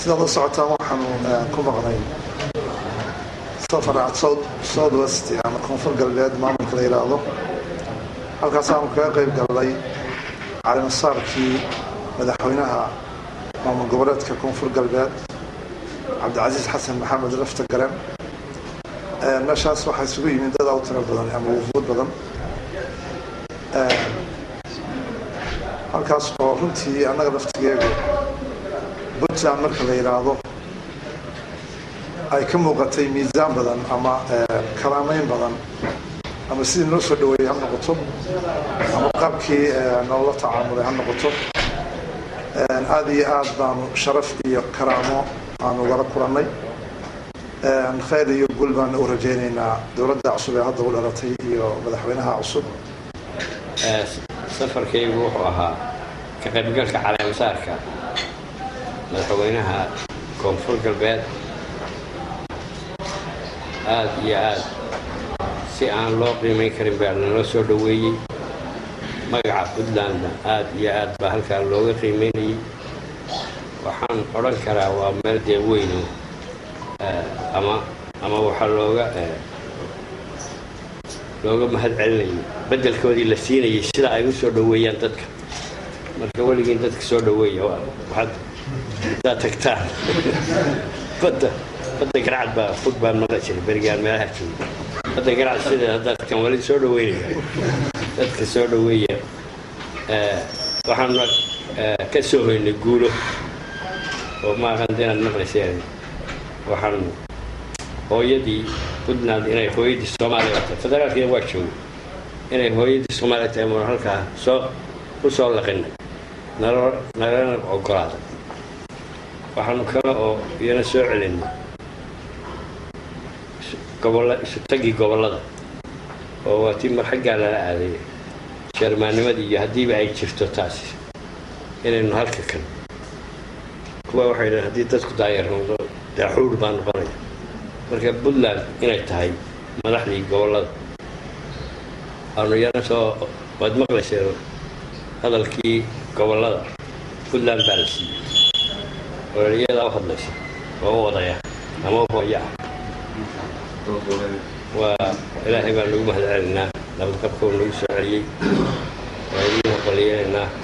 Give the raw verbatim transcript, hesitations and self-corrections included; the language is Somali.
sida la socota waxaanu ku maqnay safar south south west ama koonfur galbeed maamulka la yiraahdo halkaas aan ka qayb galay calaamasaarkii madaxweynaha maamul goboleedka koonfur galbeed Cabdicasiis Xasan Maxamed Lafta Garan meeshaas waxaa isugu yimid dad aad u tiro badan ama wufuud badan halkaas oo runtii annaga laftigeegu Puntland marka la yiraahdo ay ka muuqatay miisaan badan ama kalaameyn badan ama sidii noo soo dhaweeyay ha noqoto ama qaabkii nolola tacaamulay ha noqoto aad iyo aad baanu sharaf iyo karaamo aanu wada kulannay khayr iyo guul baan u rajaynaynaa dowladda cusub ee hadda u dhalatay iyo madaxweynaha cusub safarkaygu wuxuu ahaa ka qaybgalka calaamasaarka madaxweynaha koonfur galbeed aad iyo aad si aan loo qiimeyn karin baa naloo soo dhaweeyey magaca Puntland aad iyo aad baa halkaa looga qiimeynayay waxaan odhan karaa waa meel dee weyn ama ama waxaa looga looga mahad celinayay bedelkoodii la siinayay sida ay u soo dhaweeyaan dadka marka weligiin dadka soo dhaweeya waxaad daa tagtaan badda badda garacad baa fog baan maqli jiray berigaan meelaha joogay badda garacad sida dadkan weli soo dhaweynaya dadka soo dhaweeya waxaan ka soo hoynay guulo oo ma aqaan inaad maqlayseen waxaan hooyadii Puntland inay hooyadii Soomaaliya tahay federaalka waa joogay inay hooyadii Soomaaliya tahay mar halkaa soo ku soo laqinay naro narana ogolaada waxaanu kale oo iyana soo celinay gobolada isu tagi gobolada oo waa tii mar xaggaa lala aaday Sharmaanimadii iyo haddiiba ay jirto taasi inaynu halka kan kuwa waxay yidhahdeen haddii dadku daayar noqdo daaxuur baa noqonaya marka Puntland inay tahay madaxdii gobolada aanu yana soo waad maqlayseen hadalkii gobolada Puntland baa la siiyey oo iyada u hadlaysa oo wadaya ama hooya waa ilaahay baan ugu mahad celinaa nabad qabka oo nagu soo celiyey waa idin qaliyeena